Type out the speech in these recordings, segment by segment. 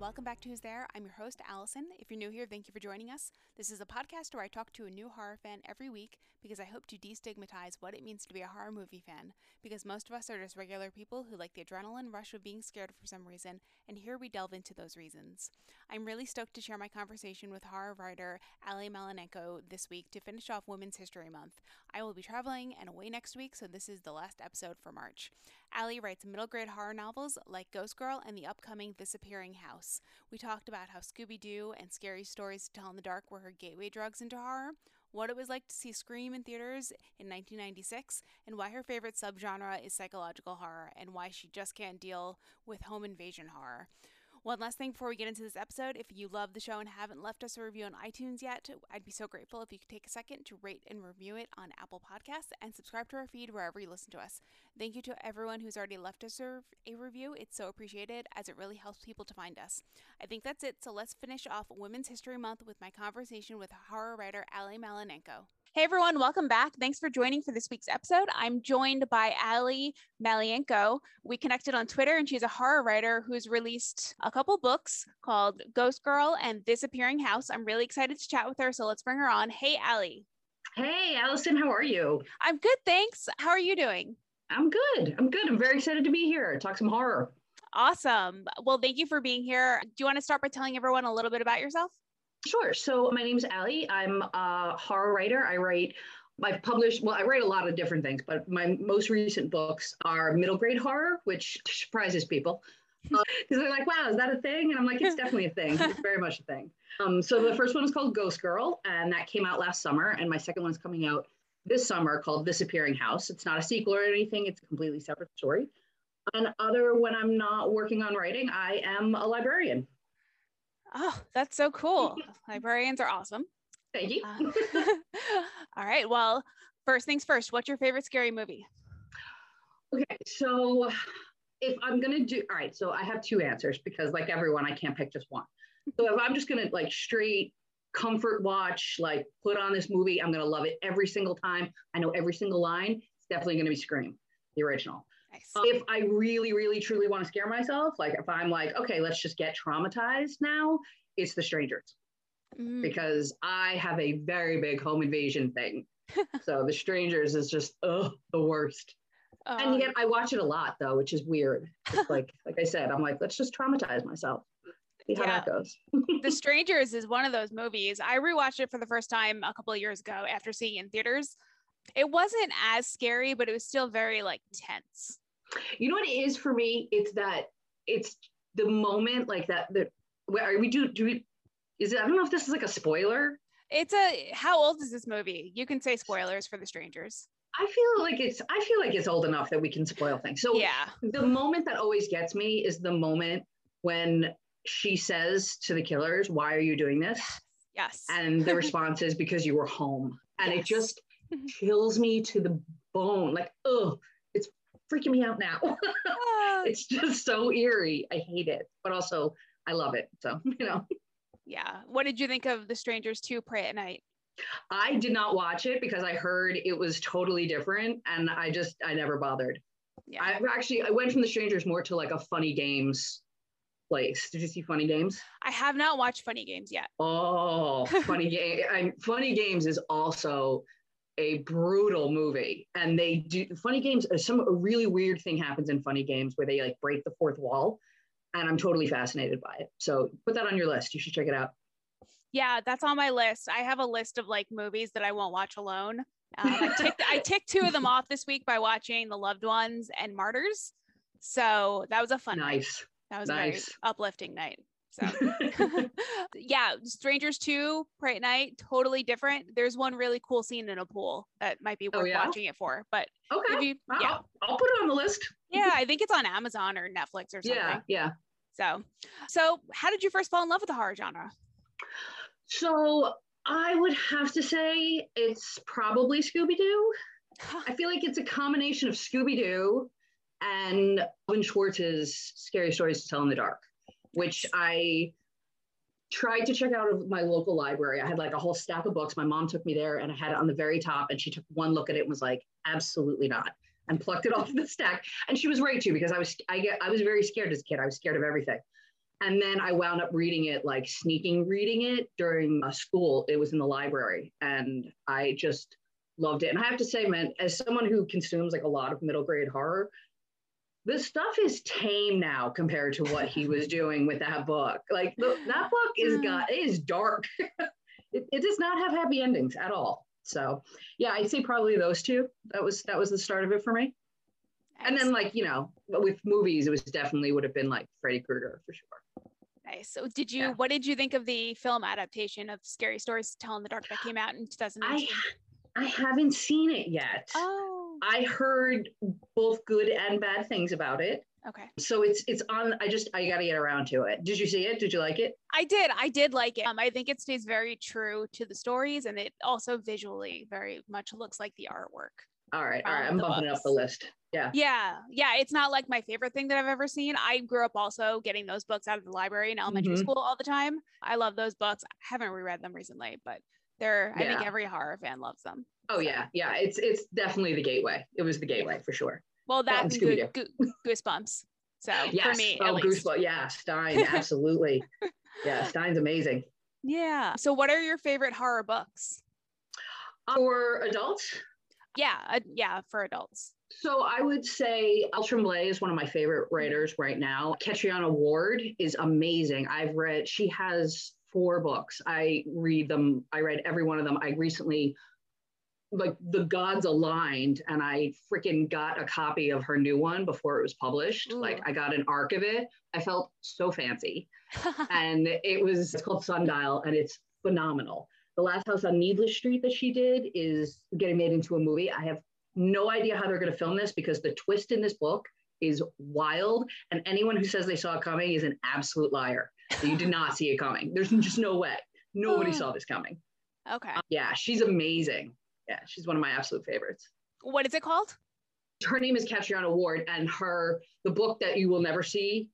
welcome back to Who's There. I'm your host, Allison. If you're new here, thank you for joining us. This is a podcast where I talk to a new horror fan every week because I hope to destigmatize what it means to be a horror movie fan, because most of us are just regular people who like the adrenaline rush of being scared for some reason, and here we delve into those reasons. I'm really stoked to share my conversation with horror writer Ali Malinenko this week to finish off Women's History Month. I will be traveling and away next week, so this is the last episode for March. Ali writes middle grade horror novels like Ghost Girl and the upcoming Disappearing House. We talked about how Scooby-Doo and Scary Stories to Tell in the Dark were her gateway drugs into horror, what it was like to see Scream in theaters in 1996, and why her favorite subgenre is psychological horror, and why she just can't deal with home invasion horror. One last thing before we get into this episode, if you love the show and haven't left us a review on iTunes yet, I'd be so grateful if you could take a second to rate and review it on Apple Podcasts and subscribe to our feed wherever you listen to us. Thank you to everyone who's already left us a review. It's so appreciated as it really helps people to find us. I think that's it, so let's finish off Women's History Month with my conversation with horror writer Ali Malinenko. Hey everyone, welcome back. Thanks for joining for this week's episode. I'm joined by Ali Malinenko. We connected on Twitter, and she's a horror writer who's released a couple books called Ghost Girl and Disappearing House. I'm really excited to chat with her, so let's bring her on. Hey, Ali. Hey, Allison, how are you? I'm good, thanks. How are you doing? I'm good. I'm very excited to be here. Talk some horror. Awesome. Well, thank you for being here. Do you want to start by telling everyone a little bit about yourself? Sure. So my name's Ali. I'm a horror writer. I write a lot of different things, but my most recent books are middle grade horror, which surprises people. Because they're like, wow, is that a thing? And I'm like, it's definitely a thing. It's very much a thing. So the first one is called Ghost Girl, and that came out last summer. And my second one's coming out this summer called Disappearing House. It's not a sequel or anything. It's a completely separate story. And when I'm not working on writing, I am a librarian. Oh, that's so cool. Librarians are awesome. Thank you. All right. Well, first things first, what's your favorite scary movie? Okay. So if I'm going to do, all right. So I have two answers because like everyone, I can't pick just one. So if I'm just going to like straight comfort watch, like put on this movie, I'm going to love it every single time. I know every single line. It's definitely going to be Scream, the original. Nice. If I really, really, truly want to scare myself, like if I'm like, okay, let's just get traumatized now, it's The Strangers. Because I have a very big home invasion thing. So The Strangers is just, the worst. And yet I watch it a lot though, which is weird. It's like I said, I'm like, let's just traumatize myself. See how that goes. The Strangers is one of those movies. I rewatched it for the first time a couple of years ago after seeing it in theaters. It wasn't as scary, but it was still very like tense. You know what it is for me? It's the moment like that where we do we is it, I don't know if this is like a spoiler. How old is this movie? You can say spoilers for The Strangers. I feel like it's old enough that we can spoil things. So yeah, the moment that always gets me is the moment when she says to the killers, "Why are you doing this?" Yes. And the response is, "Because you were home." And It just chills me to the bone. Like, it's freaking me out now. It's just so eerie. I hate it, but also I love it. So, Yeah. What did you think of The Strangers 2 Pray at Night? I did not watch it because I heard it was totally different, and I never bothered. Yeah. I went from The Strangers more to like a Funny Games place. Did you see Funny Games? I have not watched Funny Games yet. Oh, Funny Funny Games is also a brutal movie, and they do Funny Games. A really weird thing happens in Funny Games where they like break the fourth wall, and I'm totally fascinated by it. So put that on your list. You should check it out. Yeah, that's on my list. I have a list of like movies that I won't watch alone. I ticked two of them off this week by watching The Loved Ones and Martyrs. So that was a fun night. That was a very uplifting night. So yeah, Strangers 2 Pray at Night, totally different. There's one really cool scene in a pool that might be worth watching it for. But okay, I'll put it on the list. Yeah, I think it's on Amazon or Netflix or something. Yeah. So how did you first fall in love with the horror genre? So I would have to say it's probably Scooby-Doo. I feel like it's a combination of Scooby-Doo and Alvin Schwartz's Scary Stories to Tell in the Dark, which I tried to check out of my local library. I had like a whole stack of books. My mom took me there and I had it on the very top, and she took one look at it and was like, absolutely not, and plucked it off the stack. And she was right too, because I was very scared as a kid. I was scared of everything. And then I wound up reading it, like sneaking reading it during school. It was in the library, and I just loved it. And I have to say, man, as someone who consumes like a lot of middle grade horror, this stuff is tame now compared to what he was doing with that book. Like that book is dark. It does not have happy endings at all. So yeah, I'd say probably those two. That was the start of it for me. Nice. And then, like, with movies, it was definitely would have been like Freddy Krueger for sure. Nice. So what did you think of the film adaptation of Scary Stories to Tell in the Dark that came out in 2019? I haven't seen it yet. Oh. I heard both good and bad things about it. Okay. So it's on. I got to get around to it. Did you see it? Did you like it? I did like it. I think it stays very true to the stories, and it also visually very much looks like the artwork. All right. I'm bumping it up the list. Yeah. It's not like my favorite thing that I've ever seen. I grew up also getting those books out of the library in elementary school all the time. I love those books. I haven't reread them recently, but I think every horror fan loves them. Oh, so. Yeah. It's definitely the gateway. It was the gateway for sure. Well, that and Goosebumps. So yes. For me, at least. Goosebumps. Yeah, Stein, absolutely. Yeah, Stein's amazing. Yeah. So what are your favorite horror books? For adults? Yeah, for adults. So I would say Elle Tremblay is one of my favorite writers right now. Catriona Ward is amazing. She has 4 books. I read them. I read every one of them. I recently, like, the gods aligned, and I freaking got a copy of her new one before it was published. Ooh. Like, I got an arc of it. I felt so fancy. And it's called Sundial, and it's phenomenal. The Last House on Needless Street that she did is getting made into a movie. I have no idea how they're going to film this because the twist in this book is wild. And anyone who says they saw it coming is an absolute liar. You did not see it coming. There's just no way. Nobody saw this coming. Okay. Yeah, she's amazing. Yeah, she's one of my absolute favorites. What is it called? Her name is Catriona Ward, and the book that you'll never see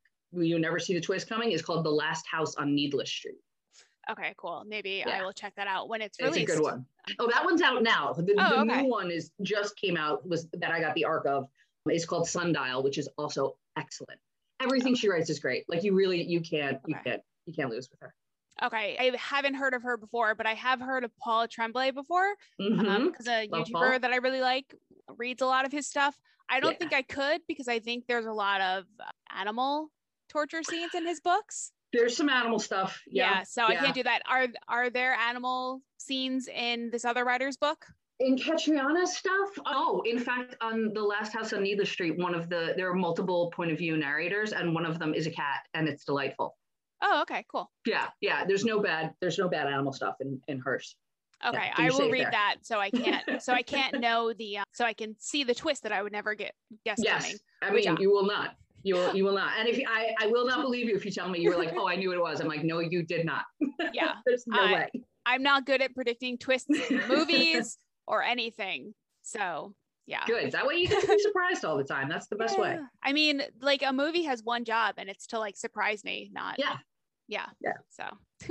the twist coming is called The Last House on Needless Street. Okay, cool. Maybe I will check that out when it's released. It's a good one. Oh, that one's out now. The new one just came out, that I got the arc of. It's called Sundial, which is also excellent. Everything she writes is great. Like, you can't lose with her. Okay, I haven't heard of her before, but I have heard of Paul Tremblay before, because a YouTuber Paul. That I really like reads a lot of his stuff. I don't think I could, because I think there's a lot of animal torture scenes in his books. There's some animal stuff. Yeah. I can't do that. Are there animal scenes in this other writer's book? In Catriona's stuff? Oh, in fact, on The Last House on Needless Street, there are multiple point of view narrators, and one of them is a cat, and it's delightful. Oh, okay, cool. Yeah. There's no bad animal stuff in hers. Okay, yeah, I will read that so I can't know so I can see the twist that I would never guess coming. I mean, you will not. You will not. And if I will not believe you if you tell me you were like, oh, I knew what it was. I'm like, no, you did not. Yeah. There's no way. I'm not good at predicting twists in movies or anything. So yeah. Good. That way you can be surprised all the time. That's the best way. I mean, like, a movie has one job, and it's to, like, surprise me, not. Yeah. So.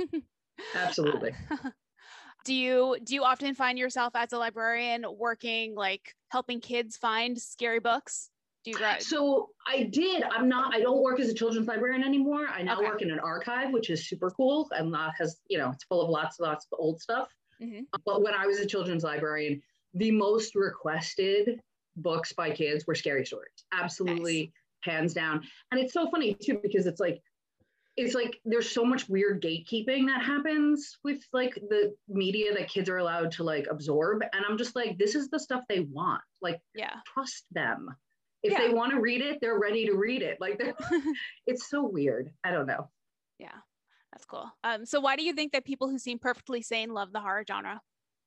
Absolutely. Do you often find yourself as a librarian working, like, helping kids find scary books? So I don't work as a children's librarian anymore. I now work in an archive, which is super cool, and it's full of lots of old stuff. Mm-hmm. But when I was a children's librarian, the most requested books by kids were scary stories. Absolutely, nice. Hands down. And it's so funny too, because it's like there's so much weird gatekeeping that happens with, like, the media that kids are allowed to, like, absorb. And I'm just like, this is the stuff they want. Like, trust them. If they want to read it, they're ready to read it. Like, it's so weird. I don't know. Yeah, that's cool. So why do you think that people who seem perfectly sane love the horror genre?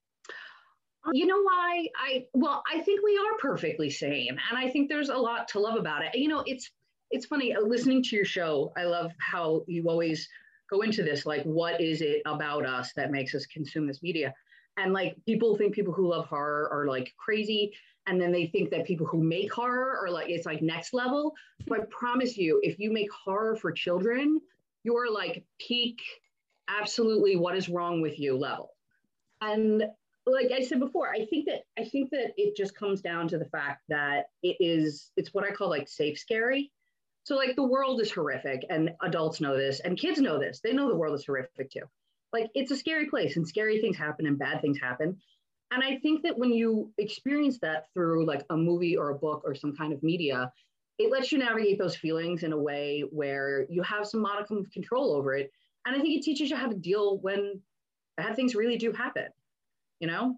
You know why? I think we are perfectly sane, and I think there's a lot to love about it. You know, it's funny listening to your show. I love how you always go into this, like, what is it about us that makes us consume this media? And, like, people think people who love horror are, like, crazy. And then they think that people who make horror are, like, it's like next level. But I promise you, if you make horror for children, you're, like, peak, absolutely what is wrong with you level. And like I said before, I think that it just comes down to the fact that it's what I call, like, safe scary. So like the world is horrific and adults know this and kids know this. They know the world is horrific too. Like it's a scary place and scary things happen and bad things happen. And I think that when you experience that through like a movie or a book or some kind of media, it lets you navigate those feelings in a way where you have some modicum of control over it. And I think it teaches you how to deal when bad things really do happen. You know,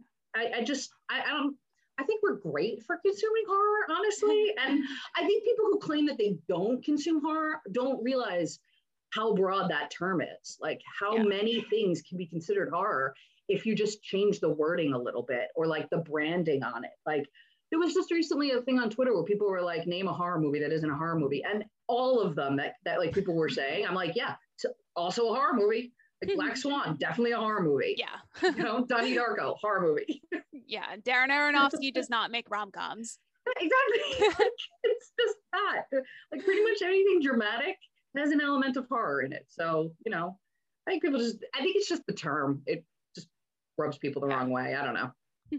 I don't, I think we're great for consuming horror, honestly. And I think people who claim that they don't consume horror don't realize how broad that term is. Like how many things can be considered horror if you just change the wording a little bit or like the branding on it. Like there was just recently a thing on Twitter where people were like, name a horror movie that isn't a horror movie. And all of them that like people were saying, I'm like, yeah, also a horror movie. Like Black Swan, definitely a horror movie. Yeah. You know, Donnie Darko, horror movie. Yeah. Darren Aronofsky does not make rom-coms. Exactly. Like, it's just that. Like pretty much anything dramatic has an element of horror in it. So, you know, I think it's just the term. It just rubs people the wrong way. I don't know.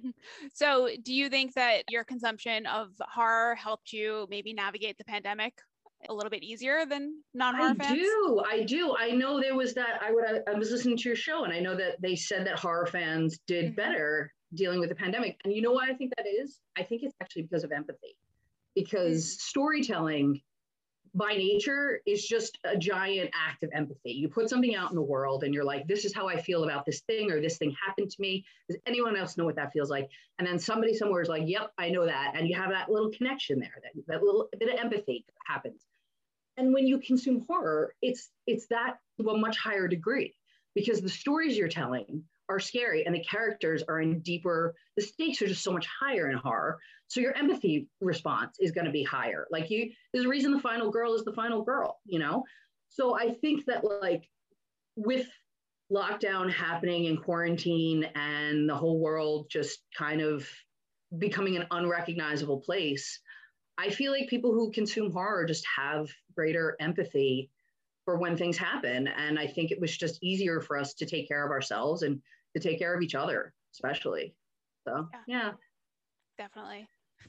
So do you think that your consumption of horror helped you maybe navigate the pandemic a little bit easier than non-horror fans? I do. I know there was that, I was listening to your show and I know that they said that horror fans did better dealing with the pandemic. And you know why I think that is? I think it's actually because of empathy. Because storytelling by nature is just a giant act of empathy. You put something out in the world and you're like, this is how I feel about this thing, or this thing happened to me. Does anyone else know what that feels like? And then somebody somewhere is like, yep, I know that. And you have that little connection there, that little bit of empathy happens. And when you consume horror, it's that to a much higher degree because the stories you're telling are scary and the characters are in deeper, the stakes are just so much higher in horror. So your empathy response is going to be higher. Like there's a reason the final girl is the final girl, you know? So I think that like with lockdown happening and quarantine and the whole world just kind of becoming an unrecognizable place, I feel like people who consume horror just have greater empathy for when things happen. And I think it was just easier for us to take care of ourselves and to take care of each other, especially. So, yeah. Definitely.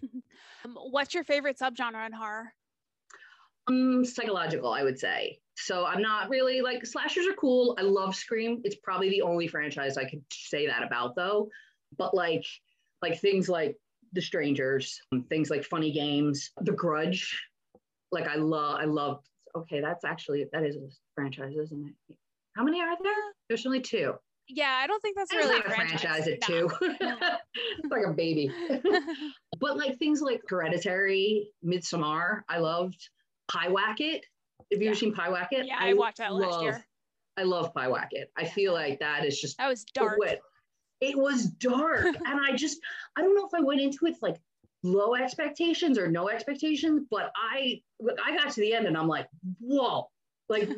What's your favorite subgenre in horror? Psychological, I would say. So I'm not really like, slashers are cool. I love Scream. It's probably the only franchise I could say that about though. But like things like The Strangers, things like Funny Games, The Grudge. Like I love, okay, that is a franchise, isn't it? How many are there? There's only 2. Yeah, I don't think that's it's really not a franchise at 2. It's like a baby. But like things like Hereditary, Midsommar, I loved. Pyewacket. Have you ever seen Pyewacket? Yeah, I watched that last year. I love Pyewacket. I feel like that is just that was dark. It was dark. And I don't know if I went into it with like low expectations or no expectations, but I got to the end and I'm like, whoa, like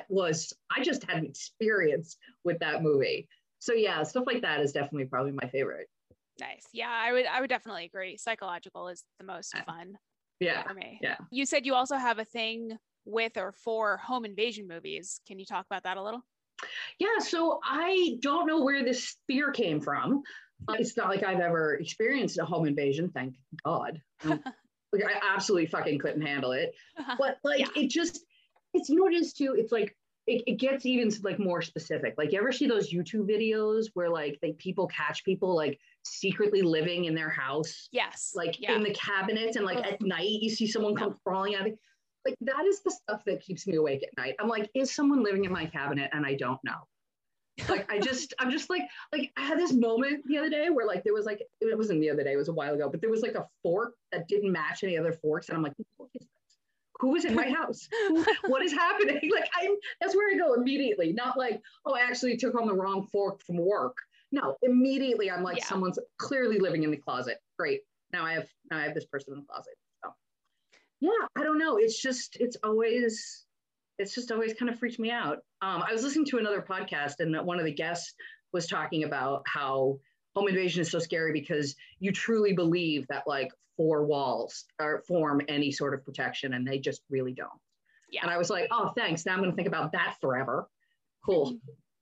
I just had an experience with that movie. So yeah, stuff like that is definitely probably my favorite. Nice. Yeah, I would definitely agree. Psychological is the most fun. Yeah. For me. Yeah. You said you also have a thing with or for home invasion movies. Can you talk about that a little? Yeah. So I don't know where this fear came from. It's not like I've ever experienced a home invasion, thank God. I absolutely fucking couldn't handle it. But like it's noticed too, it's like it gets even like more specific. Like you ever see those YouTube videos where like people catch people like secretly living in their house? Yes. Like in the cabinets and like at night you see someone come crawling out of it. Like that is the stuff that keeps me awake at night. I'm like, is someone living in my cabinet and I don't know? Like I'm just like I had this moment the other day where like there was like, it wasn't the other day, it was a while ago, but there was like a fork that didn't match any other forks and I'm like, what is this? Who is in my house? What is happening? Like that's where I go immediately. Not like, oh, I actually took on the wrong fork from work. No, immediately I'm like, someone's clearly living in the closet. Great. Now I have this person in the closet. So yeah, I don't know. It's just always kind of freaked me out. I was listening to another podcast and one of the guests was talking about how home invasion is so scary because you truly believe that like 4 walls form any sort of protection and they just really don't. Yeah. And I was like, oh, thanks. Now I'm going to think about that forever. Cool.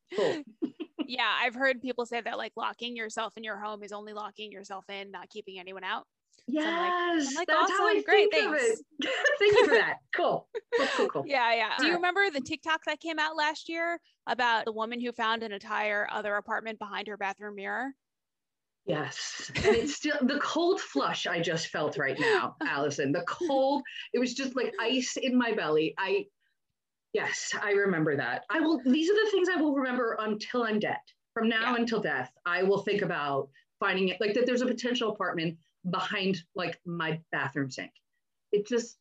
Yeah. I've heard people say that like locking yourself in your home is only locking yourself in, not keeping anyone out. Yes. So I'm like, that's awesome. how I Great. think Thanks. of it. Thank you for that. Cool. Cool. Yeah. Do you remember the TikTok that came out last year about the woman who found an entire other apartment behind her bathroom mirror? Yes. And it's still the cold flush I just felt right now, Allison. The cold, it was just like ice in my belly. Yes, I remember that. These are the things I will remember until I'm dead. From now until death, I will think about finding it, like that there's a potential apartment behind like my bathroom sink. It just,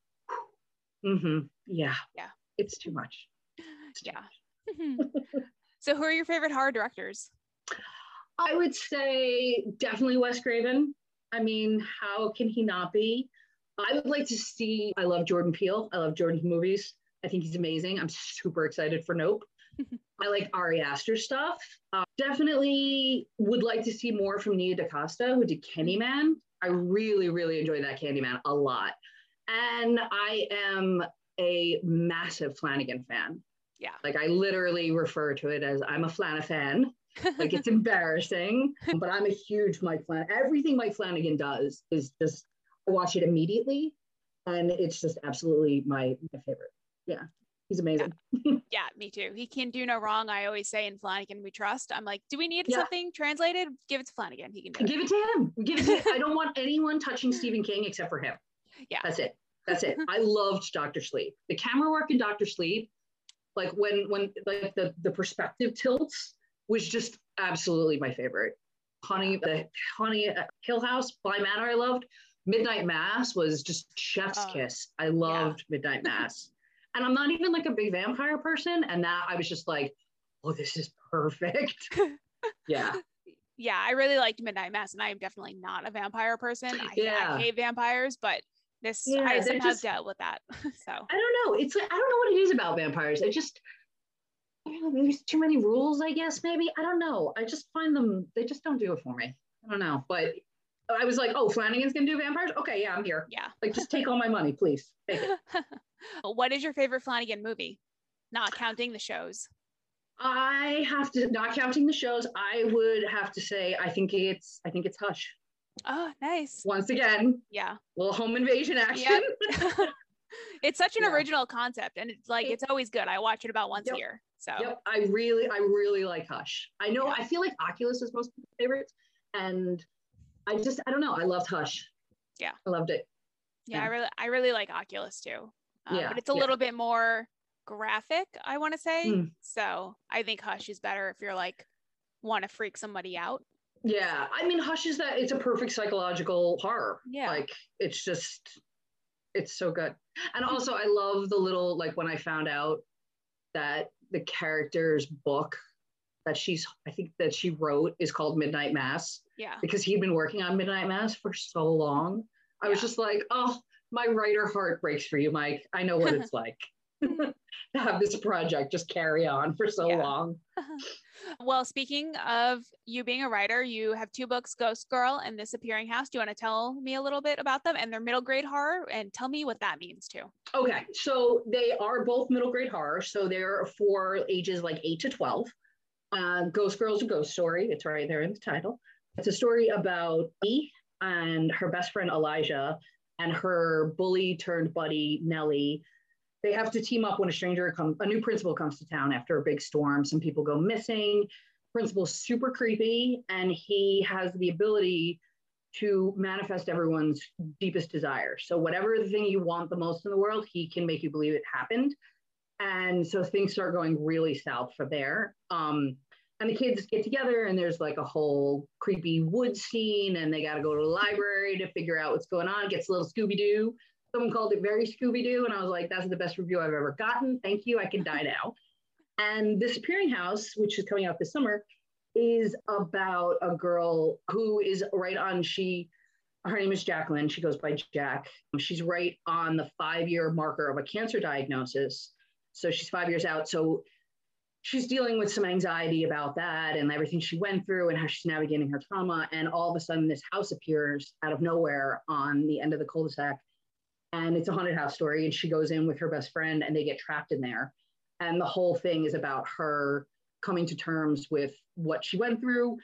yeah, it's too much. So who are your favorite horror directors? I would say definitely Wes Craven. I mean, how can he not be? I would like to see, I love Jordan Peele. I love Jordan's movies. I think he's amazing. I'm super excited for Nope. I like Ari Aster stuff. Definitely would like to see more from Nia DaCosta, who did Candyman. I really, really enjoyed that Candyman a lot. And I am a massive Flanagan fan. Yeah. Like I literally refer to it as I'm a Flana fan. Like it's embarrassing, but I'm a huge Mike Flanagan. Everything Mike Flanagan does is just, I watch it immediately. And it's just absolutely my favorite. Yeah. He's amazing. Yeah, me too. He can do no wrong. I always say in Flanagan we trust. I'm like, do we need something translated? Give it to Flanagan. He can do it. Give it to him. Give it to him. I don't want anyone touching Stephen King except for him. Yeah. That's it. I loved Dr. Sleep. The camera work in Dr. Sleep, like when like the perspective tilts was just absolutely my favorite. The Hill House, Bly Manor I loved. Midnight Mass was just chef's kiss. I loved Midnight Mass. And I'm not even like a big vampire person. And that I was just like, oh, this is perfect. Yeah. Yeah, I really liked Midnight Mass, and I am definitely not a vampire person. I hate vampires, but I somehow dealt with that. So I don't know. It's like, I don't know what it is about vampires. There's too many rules, I guess, maybe. I don't know. I just find them, they just don't do it for me. I don't know. But I was like, oh, Flanagan's gonna do vampires? Okay, yeah, I'm here. Yeah. Like, just take all my money, please. Take it. What is your favorite Flanagan movie? Not counting the shows. Not counting the shows, I would have to say, I think it's Hush. Oh, nice. Once again. Yeah. Little home invasion action. Yep. It's such an original concept, and it's like, it's always good. I watch it about once a year. So I really like Hush. I know, I feel like Oculus is most people's favorites. And I don't know. I loved Hush. Yeah. I loved it. Yeah. I really like Oculus too. But it's a little bit more graphic, I want to say. So I think Hush is better if you're like, want to freak somebody out. Yeah. I mean, Hush is that it's a perfect psychological horror. Yeah. Like it's so good. And also I love the little, like when I found out that the character's book that I think that she wrote is called Midnight Mass. Yeah. Because he'd been working on Midnight Mass for so long. I was just like, oh, my writer heart breaks for you, Mike. I know what it's like to have this project just carry on for so long. Well, speaking of you being a writer, you have 2 books, Ghost Girl and This Appearing House. Do you want to tell me a little bit about them? And they're middle grade horror, and tell me what that means too. Okay, so they are both middle grade horror. So they're for ages like 8 to 12. Ghost Girl is a ghost story. It's right there in the title. It's a story about me and her best friend Elijah and her bully turned buddy Nellie. They have to team up when a new principal comes to town after a big storm. Some people go missing. Principal's super creepy, and he has the ability to manifest everyone's deepest desire. So whatever the thing you want the most in the world, he can make you believe it happened. And so things start going really south from there. And the kids get together, and there's like a whole creepy wood scene, and they got to go to the library to figure out what's going on. It gets a little Scooby-Doo. Someone called it very Scooby-Doo, and I was like, that's the best review I've ever gotten. Thank you. I can die now. And This Appearing House, which is coming out this summer, is about a girl who is right on, her name is Jacqueline. She goes by Jack. She's right on the 5-year marker of a cancer diagnosis. So she's 5 years out. So she's dealing with some anxiety about that and everything she went through and how she's navigating her trauma. And all of a sudden this house appears out of nowhere on the end of the cul-de-sac. And it's a haunted house story. And she goes in with her best friend and they get trapped in there. And the whole thing is about her coming to terms with what she went through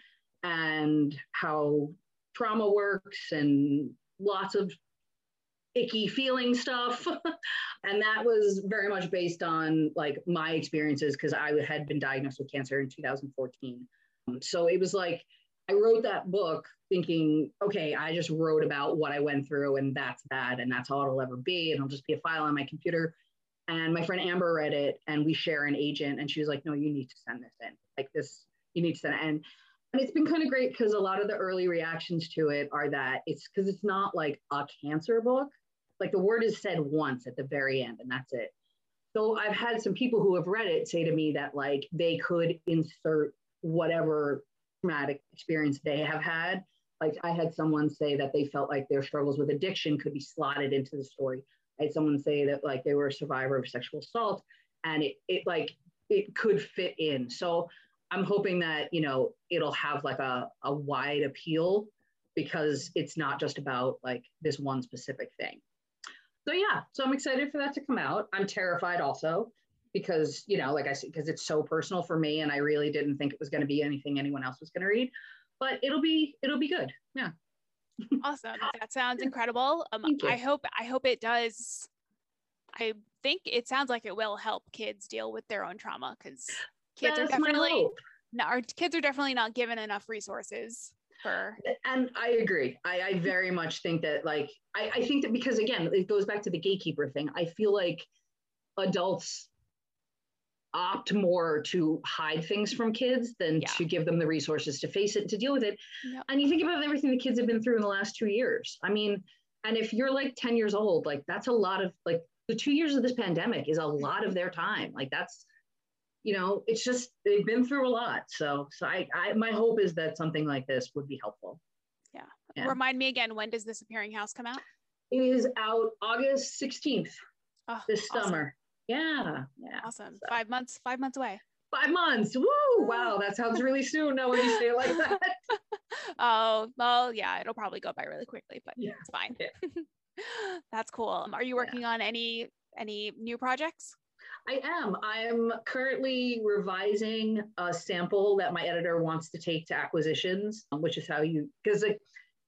and how trauma works and lots of icky feeling stuff. And that was very much based on like my experiences because I had been diagnosed with cancer in 2014. So it was like I wrote that book thinking, okay, I just wrote about what I went through and that's that and that's all it'll ever be. And it'll just be a file on my computer. And my friend Amber read it and we share an agent and she was like, no, you need to send this in. Like this, you need to send it in. And it's been kind of great because a lot of the early reactions to it are that it's because it's not like a cancer book. Like the word is said once at the very end and that's it. So I've had some people who have read it say to me that like they could insert whatever traumatic experience they have had. Like I had someone say that they felt like their struggles with addiction could be slotted into the story. I had someone say that like they were a survivor of sexual assault and it could fit in. So I'm hoping that, you know, it'll have like a wide appeal because it's not just about like this one specific thing. So yeah, so I'm excited for that to come out. I'm terrified also because, you know, like I said, because it's so personal for me and I really didn't think it was going to be anything anyone else was going to read, but it'll be good. Yeah. Awesome. That sounds incredible. I hope it does. I think it sounds like it will help kids deal with their own trauma because kids are definitely not given enough resources for. And I agree. I very much think that like, I think that because again, it goes back to the gatekeeper thing. I feel like adults opt more to hide things from kids than to give them the resources to face it, to deal with it. Yep. And you think about everything the kids have been through in the last 2 years. I mean, and if you're like 10 years old, like that's a lot of like the 2 years of this pandemic is a lot of their time. Like that's, you know, it's just, they've been through a lot. So I my hope is that something like this would be helpful. Yeah. Remind me again, when does Disappearing House come out? It is out August 16th this summer. Yeah. Awesome. So. 5 months away. 5 months. Woo! Wow, that sounds really soon now when you say it like that. Oh, well, yeah, it'll probably go by really quickly, but it's fine. Yeah. That's cool. Are you working on any new projects? I am currently revising a sample that my editor wants to take to acquisitions, which is how because like,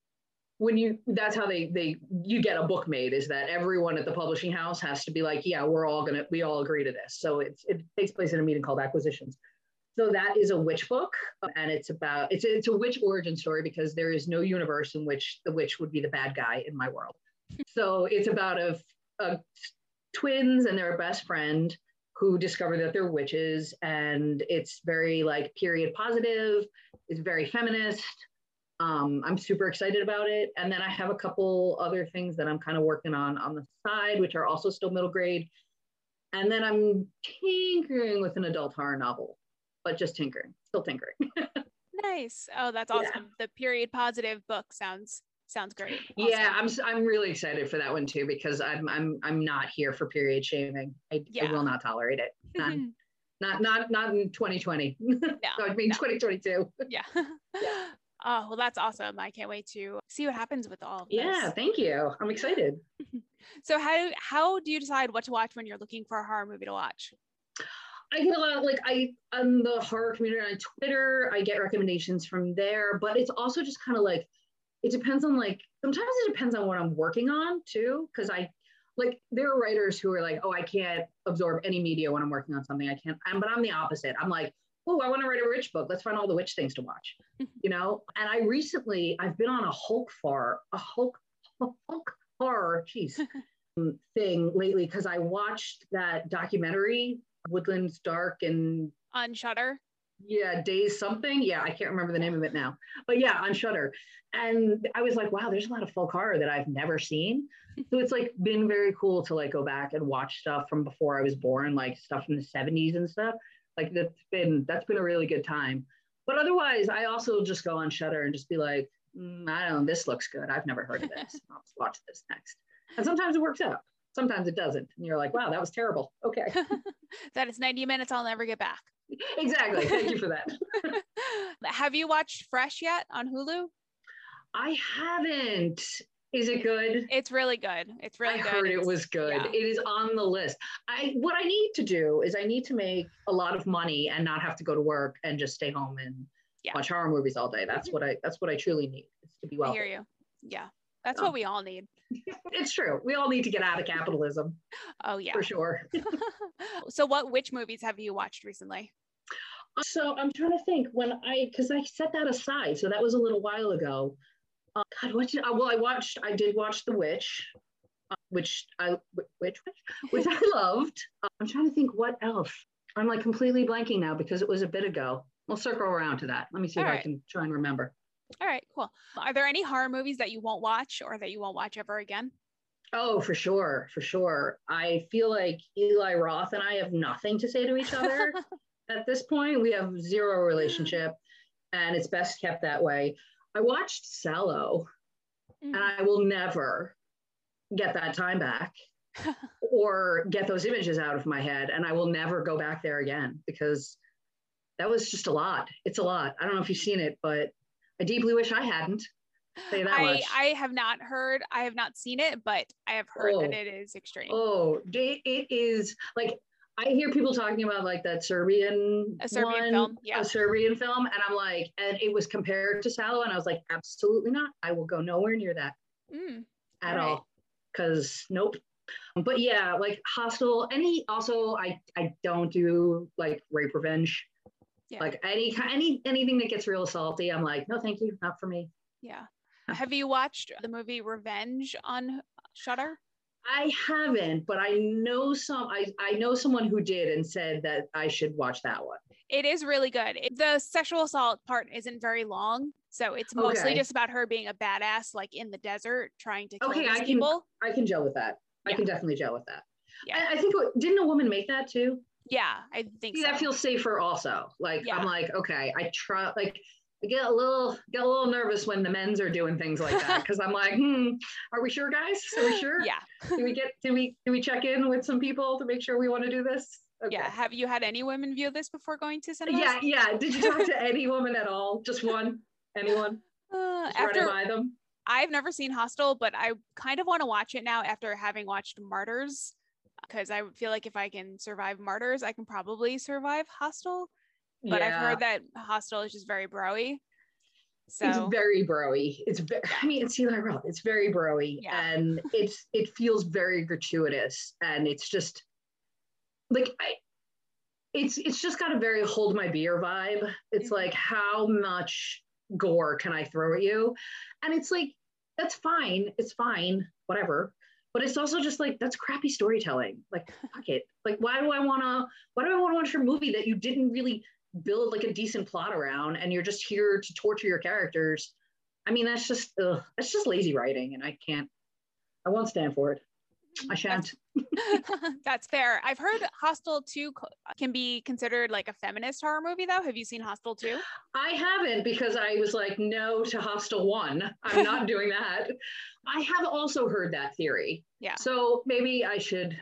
that's how you get a book made, is that everyone at the publishing house has to be like, yeah, we all agree to this. So it takes place in a meeting called acquisitions. So that is a witch book, and it's a witch origin story because there is no universe in which the witch would be the bad guy in my world. So it's about a twins and their best friend who discover that they're witches, and it's very like period positive. It's very feminist. I'm super excited about it. And then I have a couple other things that I'm kind of working on the side, which are also still middle grade. And then I'm tinkering with an adult horror novel, but just still tinkering. Nice. Oh, that's awesome. Yeah. The period positive book sounds great. Awesome. Yeah, I'm really excited for that one too, because I'm not here for period shaming. I will not tolerate it. Not in 2020. No, so I mean 2022. Yeah. Oh, well, that's awesome. I can't wait to see what happens with all of this. Yeah, thank you. I'm excited. So how do you decide what to watch when you're looking for a horror movie to watch? I get a lot of on the horror community on Twitter, I get recommendations from there, but it's also just kind of like, it depends on sometimes it depends on what I'm working on too. Cause there are writers who are like, oh, I can't absorb any media when I'm working on something. But I'm the opposite. I'm like, oh, I want to write a witch book. Let's find all the witch things to watch, And I've been on a Hulk horror, thing lately. Cause I watched that documentary, Woodlands Dark, and on Shudder. Yeah, Days something. Yeah, I can't remember the name of it now. But yeah, on Shudder. And I was like, wow, there's a lot of folk horror that I've never seen. So it's been very cool to go back and watch stuff from before I was born, stuff from the 70s and stuff. That's been a really good time. But otherwise, I also just go on Shudder and just be like, I don't know, this looks good. I've never heard of this. I'll just watch this next. And sometimes it works out. Sometimes it doesn't. And you're like, wow, that was terrible. Okay. That is 90 minutes I'll never get back. Exactly. Thank you for that. Have you watched Fresh yet on Hulu? I haven't. Is it good? It's really good. It's really good. I heard it was good. Yeah. It is on the list. What I need to do is I need to make a lot of money and not have to go to work and just stay home and watch horror movies all day. That's what I truly need, is to be well. I hear you. Yeah. That's what we all need. It's true. We all need to get out of capitalism. Oh, yeah. For sure. So which movies have you watched recently? So I'm trying to think because I set that aside. So that was a little while ago. God, I did watch The Witch, which I loved. I'm trying to think what else. I'm like completely blanking now because it was a bit ago. We'll circle around to that. Let me see if I can try and remember. All right, cool. Are there any horror movies that you won't watch or that you won't watch ever again? Oh, for sure, for sure. I feel like Eli Roth and I have nothing to say to each other at this point. We have zero relationship, and it's best kept that way. I watched Salò, and I will never get that time back or get those images out of my head, and I will never go back there again because that was just a lot. It's a lot. I don't know if you've seen it, but I deeply wish I hadn't. Say that much. I have not seen it, but I have heard that it is extreme. Oh, it is like, I hear people talking about like that Serbian film. Yeah. A Serbian film. And I'm like, and it was compared to Salò. And I was like, absolutely not. I will go nowhere near that at all. Cause nope. But yeah, like Hostel, I don't do like rape revenge. Yeah. Like anything that gets real salty, I'm like, no, thank you. Not for me. Yeah. Have you watched the movie Revenge on Shudder? I haven't, but I know I know someone who did and said that I should watch that one. It is really good. The sexual assault part isn't very long, so it's mostly just about her being a badass, like in the desert, trying to kill these people. I can gel with that. Yeah. I can definitely gel with that. Yeah. I think didn't a woman make that too? Yeah, I think so. That feels safer also. Like I'm like, okay, I try I get a little nervous when the men's are doing things like that because I'm like, are we sure, guys? Are we sure? Yeah. do we check in with some people to make sure we want to do this? Okay. Yeah. Have you had any women view this before going to cinemas? Yeah. Did you talk to any woman at all? Just one? Anyone? After by them? I've never seen Hostel, but I kind of want to watch it now after having watched Martyrs, because I feel like if I can survive Martyrs, I can probably survive Hostel. But I've heard that Hostel is just very bro-y. So it's very bro-y. It's Eli Roth. It's very bro-y, and it feels very gratuitous, and it's just like it's just got a very hold my beer vibe. It's like, how much gore can I throw at you? And it's like, that's fine. It's fine, whatever. But it's also just like, that's crappy storytelling. Like, fuck it. Like, why do I want to watch your movie that you didn't really build like a decent plot around, and you're just here to torture your characters? I mean, that's just lazy writing, and I won't stand for it. I shan't. That's fair. I've heard Hostel 2 can be considered like a feminist horror movie, though. Have you seen Hostel 2? I haven't, because I was like, no to Hostel 1. I'm not doing that. I have also heard that theory. Yeah. So maybe I should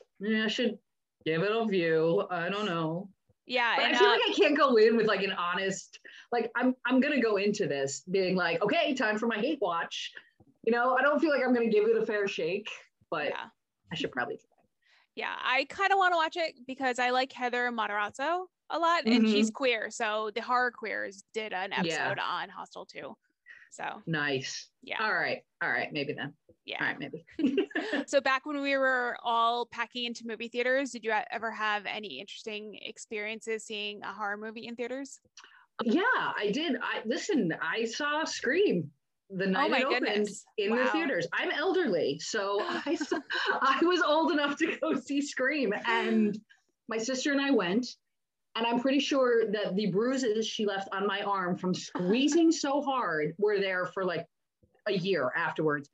give it a view. I don't know. Yeah. But I feel like I can't go in with like an honest, like I'm going to go into this being like, okay, time for my hate watch. I don't feel like I'm going to give it a fair shake, but I should probably try. Yeah, I kind of want to watch it because I like Heather Matarazzo a lot, and she's queer. So the Horror Queers did an episode on Hostel 2. So nice. Yeah. All right. Maybe then. Yeah. All right. Maybe. So back when we were all packing into movie theaters, did you ever have any interesting experiences seeing a horror movie in theaters? Yeah, I did. I saw Scream the night it opened in the theaters. I'm elderly, so I was old enough to go see Scream, and my sister and I went, and I'm pretty sure that the bruises she left on my arm from squeezing so hard were there for like a year afterwards.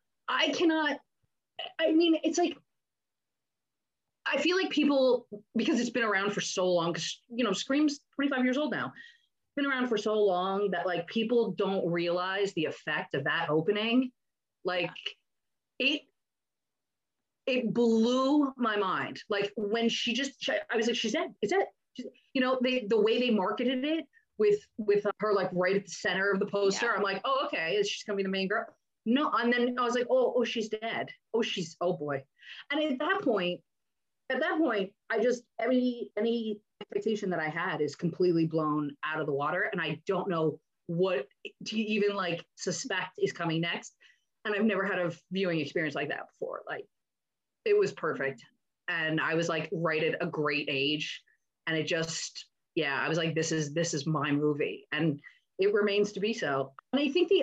It's like, I feel like people, because it's been around for so long, because Scream's 25 years old now, been around for so long that like people don't realize the effect of that opening. Like it blew my mind. Like when I was like, she's dead. It's it. The way they marketed it with her like right at the center of the poster. I'm like, oh, okay, is she gonna be the main girl? No. And then I was like, oh, she's dead. Oh boy. And at that point, I just, any expectation that I had is completely blown out of the water, and I don't know what to even like suspect is coming next. And I've never had a viewing experience like that before. Like it was perfect. And I was like right at a great age. And it just, yeah, I was like, this is my movie. And it remains to be so. And I think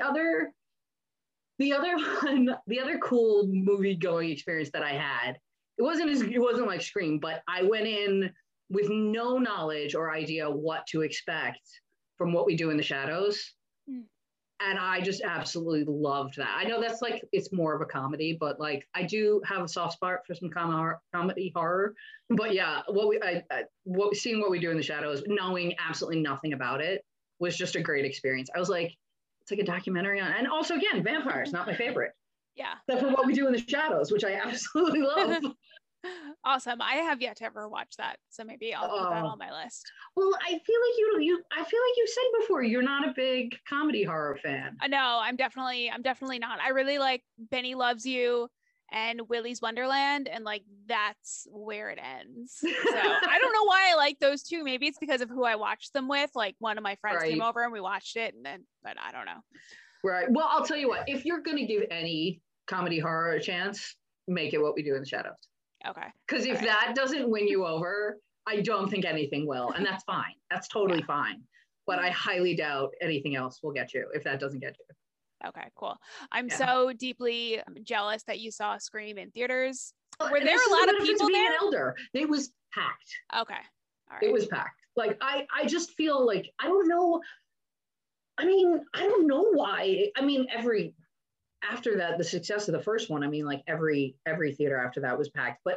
the other one, the other cool movie going experience that I had, it wasn't like Scream, but I went in with no knowledge or idea what to expect from What We Do in the Shadows. Mm. And I just absolutely loved that. I know that's like, it's more of a comedy, but like I do have a soft spot for some comedy horror. But yeah, seeing What We Do in the Shadows, knowing absolutely nothing about it was just a great experience. I was like, it's like a documentary on, and also again, vampires, not my favorite. Yeah. Except for What We Do in the Shadows, which I absolutely love. Awesome. I have yet to ever watch that, so maybe I'll put that on my list. Well, I feel like you said before you're not a big comedy horror fan. No, I'm definitely not. I really like Benny Loves You and Willy's Wonderland, and like that's where it ends. So I don't know why I like those two. Maybe it's because of who I watched them with. Like one of my friends came over and we watched it, and then, but I don't know. Right. Well, I'll tell you what. If you're gonna give any comedy horror a chance, make it What We Do in the Shadows. Okay. Because if that doesn't win you over, I don't think anything will. And that's fine. That's totally fine. But I highly doubt anything else will get you if that doesn't get you. Okay, cool. I'm so deeply jealous that you saw Scream in theaters. Were there a lot of people there? An elder. It was packed. Okay. All right. It was packed. Like, I just feel like, I don't know. I mean, I don't know why. I mean, after that, the success of the first one, I mean, like every theater after that was packed, but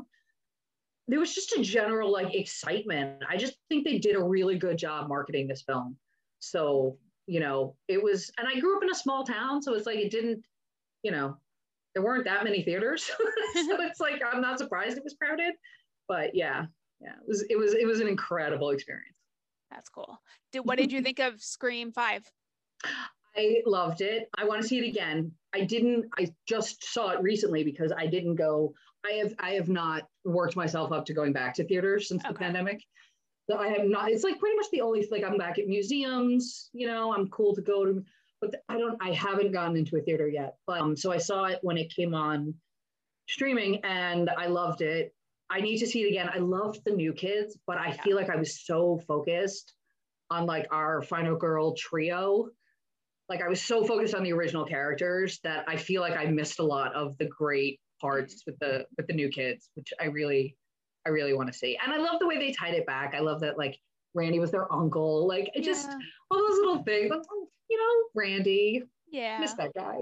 there was just a general like excitement. I just think they did a really good job marketing this film. So, you know, it was, and I grew up in a small town, so it's like, it didn't, you know, there weren't that many theaters. So it's like, I'm not surprised it was crowded, but yeah, it was an incredible experience. That's cool. What did you think of Scream 5? I loved it. I want to see it again. I just saw it recently because I didn't go. I have not worked myself up to going back to theaters since the pandemic. So I have not, it's like pretty much the only, like I'm back at museums, you know, I'm cool to go to, but I haven't gotten into a theater yet. But so I saw it when it came on streaming and I loved it. I need to see it again. I loved the new kids, but I feel like I was so focused on like our final girl trio. Like I was so focused on the original characters that I feel like I missed a lot of the great parts with the new kids, which I really want to see. And I love the way they tied it back. I love that like Randy was their uncle. Like it just all those little things. You know, Randy. Yeah. Miss that guy.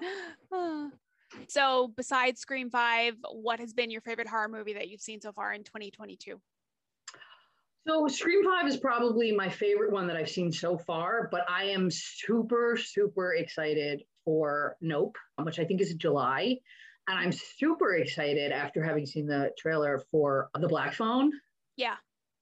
So besides Scream 5, what has been your favorite horror movie that you've seen so far in 2022? So Scream 5 is probably my favorite one that I've seen so far, but I am super, super excited for Nope, which I think is in July. And I'm super excited after having seen the trailer for The Black Phone. Yeah.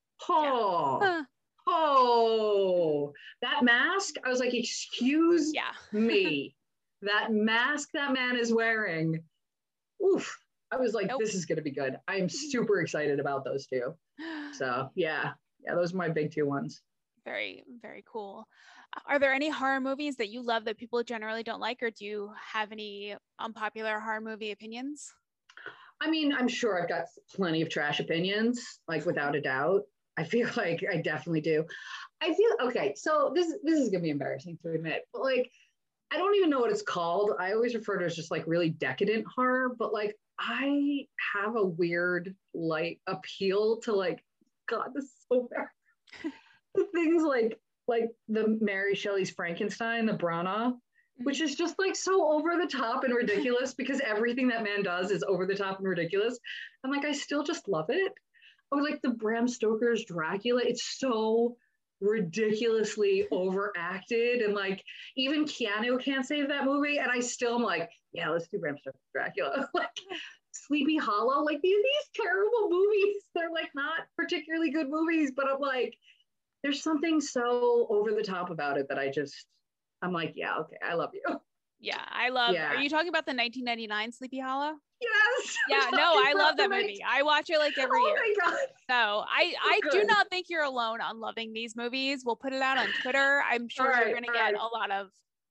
Oh, that mask. I was like, excuse me. That mask that man is wearing. Oof. I was like, this is going to be good. I am super excited about those two. So yeah, those are my big two ones. Very, very cool. Are there any horror movies that you love that people generally don't like, or do you have any unpopular horror movie opinions? I mean, I'm sure I've got plenty of trash opinions, like without a doubt. I feel like I definitely do. Okay, so this is gonna be embarrassing to admit, but like, I don't even know what it's called. I always refer to it as just like really decadent horror, but like I have a weird like appeal to like, God, this is so bad. The things like the Mary Shelley's Frankenstein, the Brana, which is just like so over the top and ridiculous because everything that man does is over the top and ridiculous. And like, I still just love it. Or like the Bram Stoker's Dracula, it's so ridiculously overacted. And like, even Keanu can't save that movie. And I still am like, yeah, let's do Bram Stoker's Dracula. Like Sleepy Hollow, like these terrible movies. They're like not particularly good movies, but I'm like, there's something so over the top about it that I'm like, yeah, okay, I love you. Yeah, I love. Yeah. Are you talking about the 1999 Sleepy Hollow? Yes. Yeah, no, I love that movie. I watch it like every year. Oh my God. So I do not think you're alone on loving these movies. We'll put it out on Twitter. I'm sure you're going to get a lot of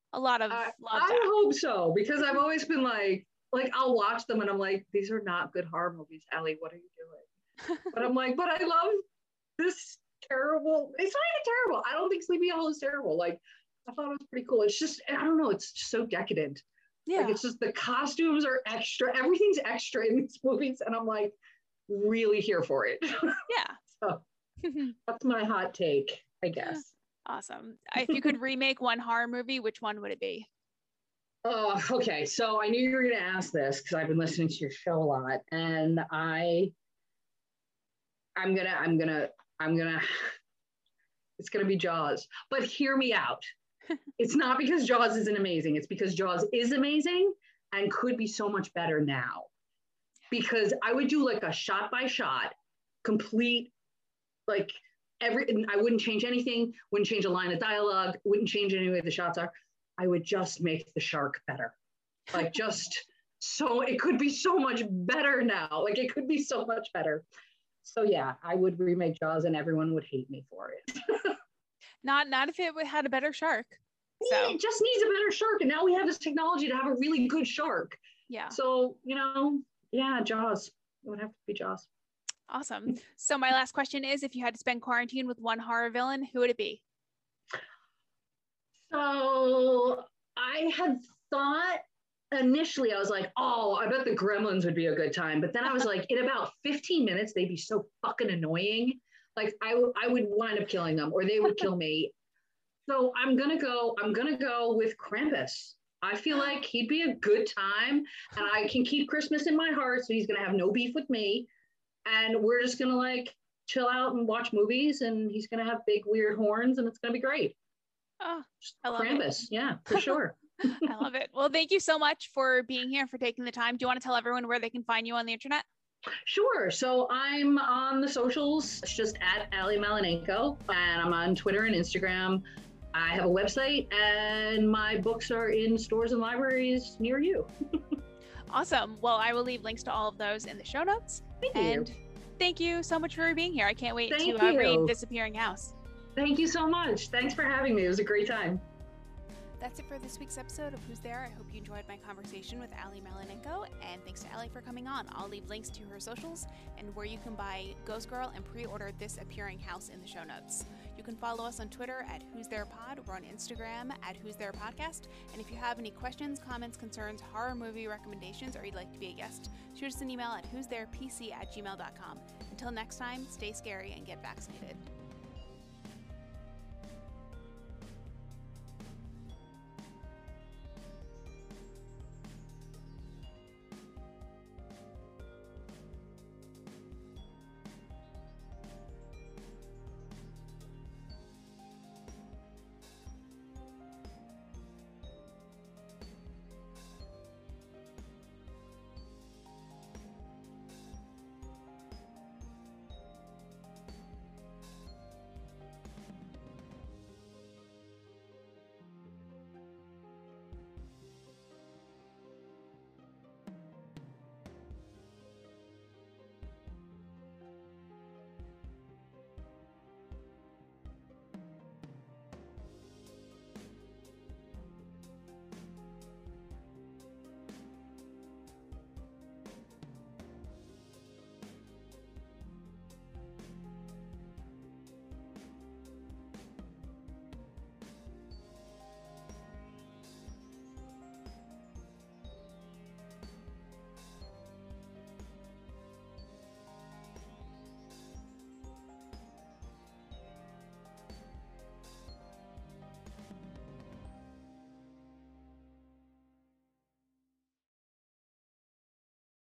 a lot of love. I hope so, because I've always been like I'll watch them and I'm like, these are not good horror movies, Allie. What are you doing? But I'm like, but I love this terrible. It's not even terrible. I don't think Sleepy Hollow is terrible. Like, I thought it was pretty cool. It's just, I don't know. It's just so decadent. Yeah. Like, it's just the costumes are extra. Everything's extra in these movies, and I'm like really here for it. Yeah. So that's my hot take, I guess. Awesome. If you could remake one horror movie, which one would it be? Oh, okay. So I knew you were going to ask this because I've been listening to your show a lot, and I'm gonna, it's gonna be Jaws. But hear me out. It's not because Jaws isn't amazing. It's because Jaws is amazing and could be so much better now. Because I would do like a shot by shot, complete, like I wouldn't change anything, wouldn't change a line of dialogue, wouldn't change any way the shots are. I would just make the shark better. Like just so it could be so much better now. Like it could be so much better. So yeah, I would remake Jaws and everyone would hate me for it. Not if it had a better shark. So it just needs a better shark. And now we have this technology to have a really good shark. Yeah. So, yeah, Jaws. It would have to be Jaws. Awesome. So my last question is, if you had to spend quarantine with one horror villain, who would it be? So I had thought initially, I was like, oh, I bet the Gremlins would be a good time. But then I was like, in about 15 minutes, they'd be so fucking annoying. Like I would wind up killing them or they would kill me. So I'm going to go with Krampus. I feel like he'd be a good time and I can keep Christmas in my heart. So he's going to have no beef with me. And we're just going to like chill out and watch movies and he's going to have big, weird horns and it's going to be great. Oh, I love Krampus. it. Yeah, for sure. I love it. Well, thank you so much for being here, for taking the time. Do you want to tell everyone where they can find you on the internet? Sure. So I'm on the socials. It's just at Allie Malinenko, and I'm on Twitter and Instagram. I have a website, and my books are in stores and libraries near you. Awesome. Well, I will leave links to all of those in the show notes. Thank you so much for being here. I can't wait to read Disappearing House. Thank you so much. Thanks for having me. It was a great time. That's it for this week's episode of Who's There. I hope you enjoyed my conversation with Allie Malinenko, and thanks to Allie for coming on. I'll leave links to her socials and where you can buy Ghost Girl and pre-order Disappearing House in the show notes. You can follow us on Twitter at Who's There Pod. We're on Instagram at Who's There Podcast. And if you have any questions, comments, concerns, horror movie recommendations, or you'd like to be a guest, shoot us an email at who'stherepc@gmail.com. Until next time, stay scary and get vaccinated.